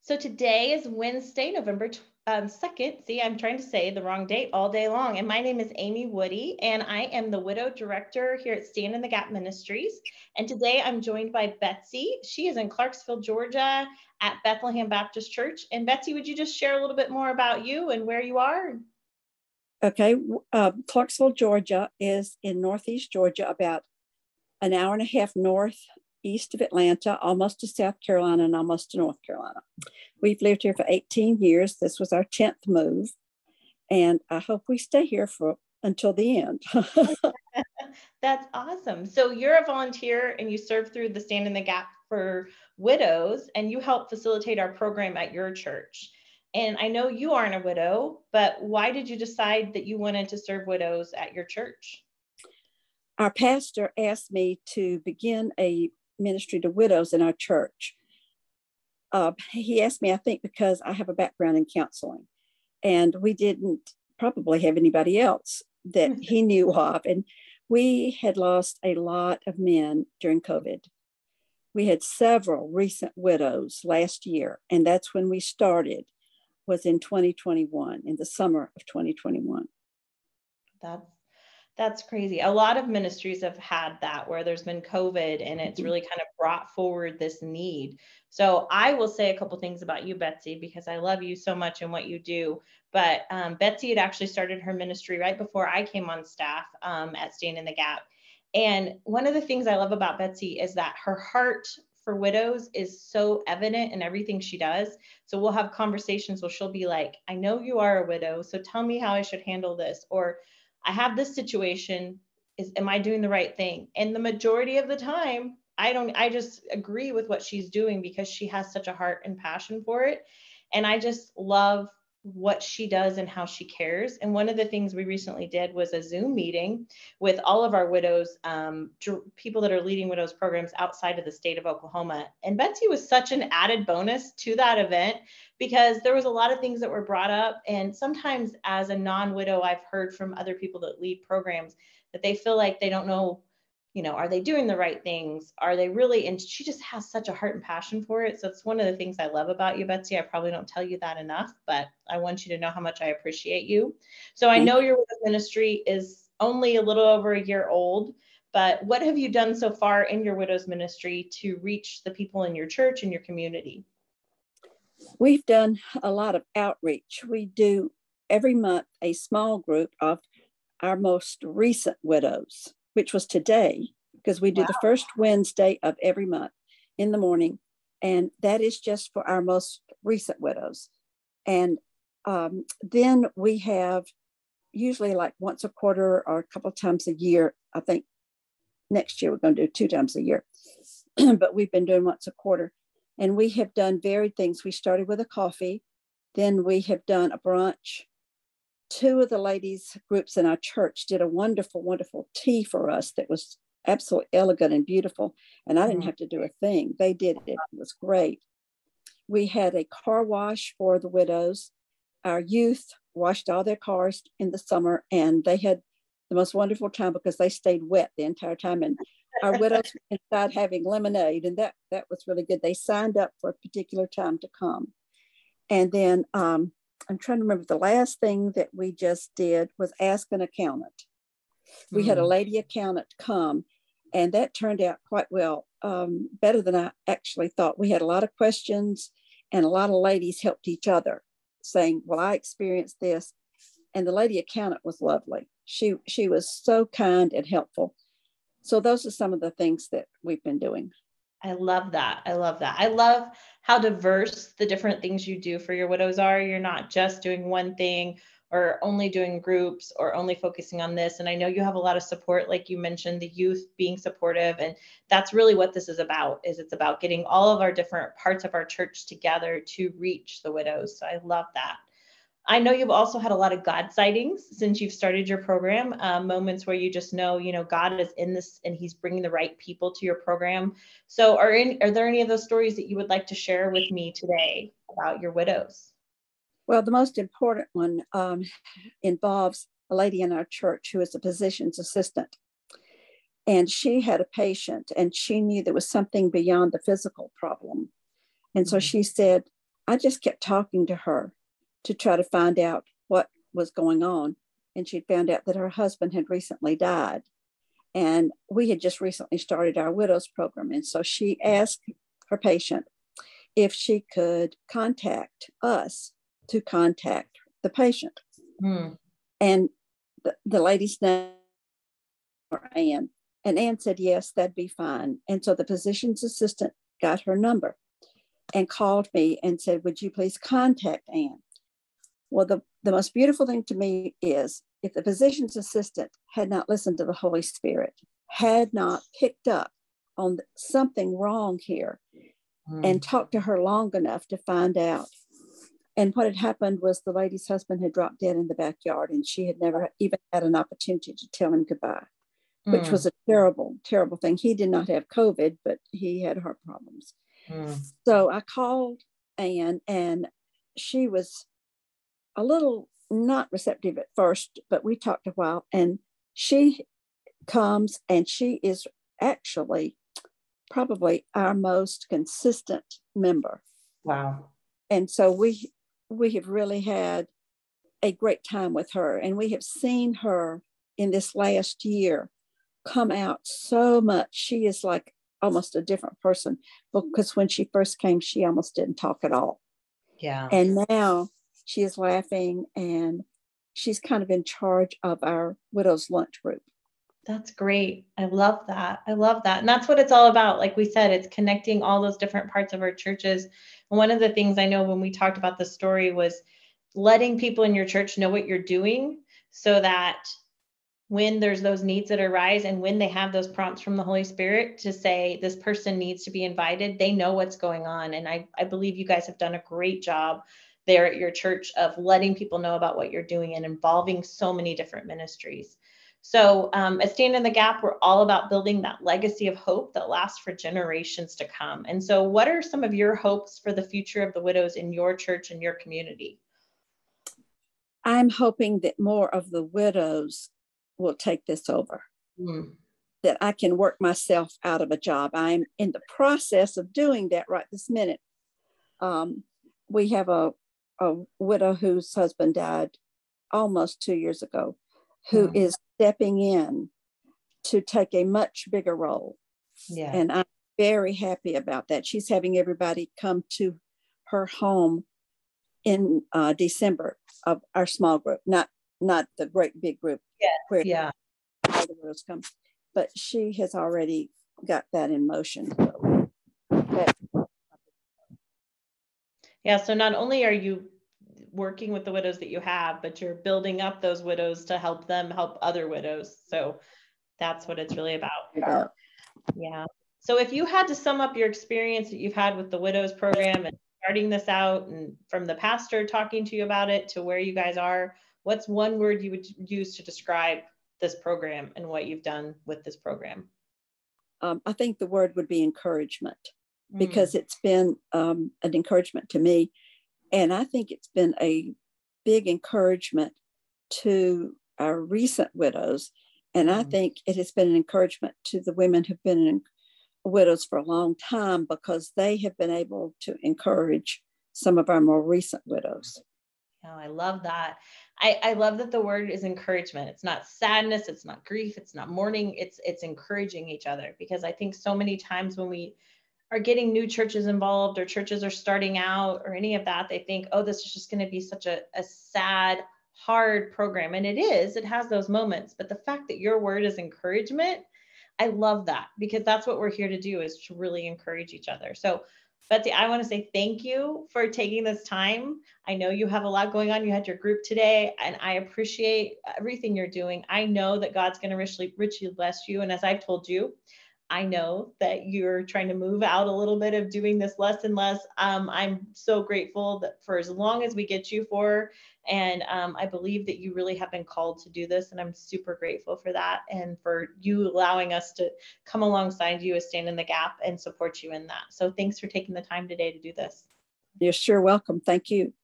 So today is Wednesday, November 2nd. See, I'm trying to say the wrong date all day long. And my name is Amy Woody, and I am the Widow Director here at Stand in the Gap Ministries. And today I'm joined by Betsy. She is in Clarksville, Georgia at Bethlehem Baptist Church. And Betsy, would you just share a little bit more about you and where you are? Okay, Clarksville, Georgia is in Northeast Georgia, about an hour and a half northeast of Atlanta, almost to South Carolina and almost to North Carolina. We've lived here for 18 years. This was our 10th move, and I hope we stay here until the end. That's awesome. So you're a volunteer and you serve through the Stand in the Gap for Widows, and you help facilitate our program at your church. And I know you aren't a widow, but why did you decide that you wanted to serve widows at your church? Our pastor asked me to begin a ministry to widows in our church. He asked me, I think, because I have a background in counseling, and we didn't probably have anybody else that he knew of. And we had lost a lot of men during COVID. We had several recent widows last year, and that's when we started, was in 2021, in the summer of 2021. That's crazy. A lot of ministries have had that where there's been COVID and it's really kind of brought forward this need. So I will say a couple things about you, Betsy, because I love you so much and what you do. But Betsy had actually started her ministry right before I came on staff at Stand in the Gap. And one of the things I love about Betsy is that her heart for widows is so evident in everything she does. So we'll have conversations where she'll be like, I know you are a widow, so tell me how I should handle this. Or I have this situation, am I doing the right thing? And the majority of the time, I just agree with what she's doing because she has such a heart and passion for it. And I just love what she does and how she cares. And one of the things we recently did was a Zoom meeting with all of our widows, people that are leading widows programs outside of the state of Oklahoma. And Betsy was such an added bonus to that event because there was a lot of things that were brought up. And sometimes as a non-widow, I've heard from other people that lead programs that they feel like they don't know, are they doing the right things? Are they really? And she just has such a heart and passion for it. So it's one of the things I love about you, Betsy. I probably don't tell you that enough, but I want you to know how much I appreciate you. So I know your ministry is only a little over a year old, but what have you done so far in your widows ministry to reach the people in your church and your community? We've done a lot of outreach. We do every month a small group of our most recent widows, which was today, because we do the first Wednesday of every month in the morning. And that is just for our most recent widows. And then we have usually like once a quarter or a couple of times a year. I think next year we're going to do 2 times a year, but we've been doing once a quarter. And we have done varied things. We started with a coffee, then we have done a brunch. 2 of the ladies groups in our church did a wonderful, wonderful tea for us that was absolutely elegant and beautiful. And I didn't have to do a thing. They did it. It was great. We had a car wash for the widows. Our youth washed all their cars in the summer, and they had the most wonderful time because they stayed wet the entire time. And our widows were inside having lemonade, and that was really good. They signed up for a particular time to come. And then I'm trying to remember, the last thing that we just did was ask an accountant. We had a lady accountant come, and that turned out quite well, better than I actually thought. We had a lot of questions, and a lot of ladies helped each other, saying, well, I experienced this. And the lady accountant was lovely. She was so kind and helpful. So those are some of the things that we've been doing. I love that. I love that. I love how diverse the different things you do for your widows are. You're not just doing one thing or only doing groups or only focusing on this. And I know you have a lot of support, like you mentioned, the youth being supportive. And that's really what this is about, is it's about getting all of our different parts of our church together to reach the widows. So I love that. I know you've also had a lot of God sightings since you've started your program, moments where you just know, God is in this and he's bringing the right people to your program. So are there any of those stories that you would like to share with me today about your widows? Well, the most important one involves a lady in our church who is a physician's assistant. And she had a patient and she knew there was something beyond the physical problem. And so she said, I just kept talking to her to try to find out what was going on. And she found out that her husband had recently died. And we had just recently started our widows program. And so she asked her patient if she could contact us to contact the patient. And the lady's name was Ann. And Ann said, yes, that'd be fine. And so the physician's assistant got her number and called me and said, would you please contact Ann? Well, the most beautiful thing to me is if the physician's assistant had not listened to the Holy Spirit, had not picked up on something wrong here and talked to her long enough to find out. And what had happened was the lady's husband had dropped dead in the backyard, and she had never even had an opportunity to tell him goodbye, which was a terrible, terrible thing. He did not have COVID, but he had heart problems. So I called Ann, and she was a little not receptive at first, but we talked a while, and she comes, and she is actually probably our most consistent member. Wow. And so we have really had a great time with her, and we have seen her in this last year come out so much. She is like almost a different person, because when she first came, she almost didn't talk at all. Yeah. And now she is laughing, and she's kind of in charge of our widows lunch group. That's great. I love that. I love that. And that's what it's all about. Like we said, it's connecting all those different parts of our churches. And one of the things I know when we talked about the story was letting people in your church know what you're doing, so that when there's those needs that arise and when they have those prompts from the Holy Spirit to say this person needs to be invited, they know what's going on. And I believe you guys have done a great job there at your church of letting people know about what you're doing and involving so many different ministries. So at Stand in the Gap, we're all about building that legacy of hope that lasts for generations to come. And so what are some of your hopes for the future of the widows in your church and your community? I'm hoping that more of the widows will take this over, that I can work myself out of a job. I'm in the process of doing that right this minute. We have a widow whose husband died almost 2 years ago, who is stepping in to take a much bigger role. Yeah. And I'm very happy about that. She's having everybody come to her home in December of our small group, not the great big group where all the widows come, but she has already got that in motion. Yeah, so not only are you working with the widows that you have, but you're building up those widows to help them help other widows. So that's what it's really about. Yeah. So if you had to sum up your experience that you've had with the widows program and starting this out, and from the pastor talking to you about it to where you guys are, what's one word you would use to describe this program and what you've done with this program? I think the word would be encouragement, because it's been an encouragement to me. And I think it's been a big encouragement to our recent widows. And I think it has been an encouragement to the women who've been widows for a long time, because they have been able to encourage some of our more recent widows. Oh, I love that. I love that the word is encouragement. It's not sadness. It's not grief. It's not mourning. It's encouraging each other, because I think so many times when we are getting new churches involved, or churches are starting out, or any of that, they think, oh, this is just going to be such a sad, hard program. And it is, it has those moments, but the fact that your word is encouragement, I love that, because that's what we're here to do, is to really encourage each other. So Betsy, I want to say thank you for taking this time. I know you have a lot going on. You had your group today, and I appreciate everything you're doing. I know that God's going to richly bless you. And as I've told you, I know that you're trying to move out a little bit of doing this less and less. I'm so grateful that for as long as we get you for, and I believe that you really have been called to do this, and I'm super grateful for that, and for you allowing us to come alongside you as Stand in the Gap and support you in that. So thanks for taking the time today to do this. You're sure welcome. Thank you.